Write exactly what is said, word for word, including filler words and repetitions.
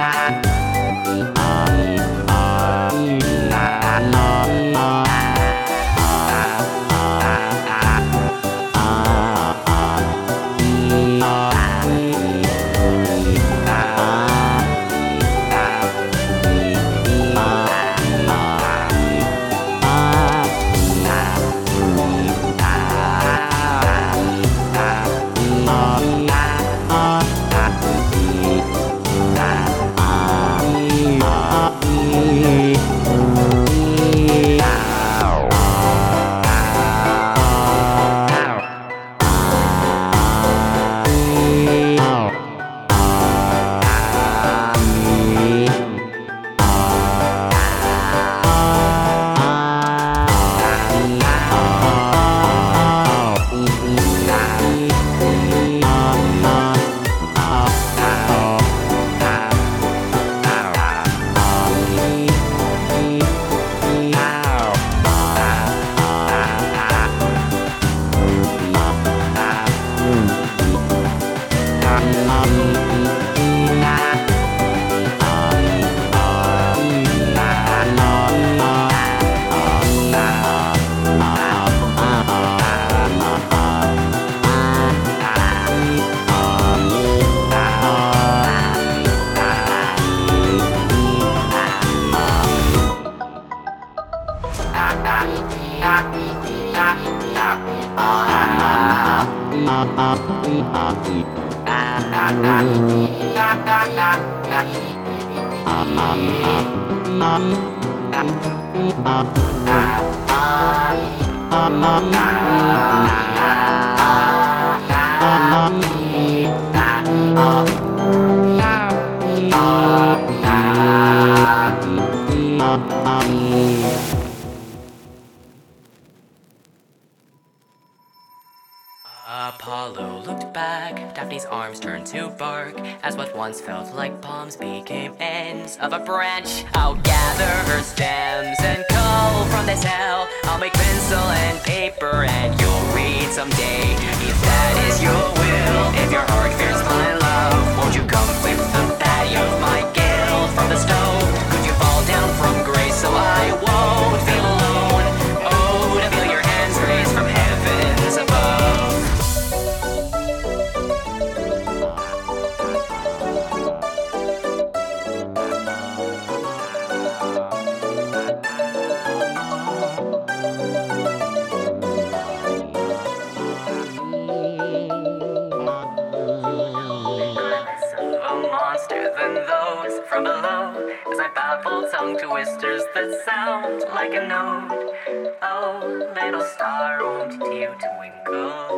Apollo looked back, Daphne's arms turned to bark, as what once felt like palms became ends of a branch. I'll gather her stems and cull from this hell. I'll make pencil and paper and you'll read someday. If that is your will, if your heart fears my love, won't you come flip the patty of my guilt from the stove? Could you fall down from grace so I won't feel alone? Oh, to feel your hands raised from heavens above. Than those from below, as I babble tongue twisters that sound like a note. Oh, little star, won't you twinkle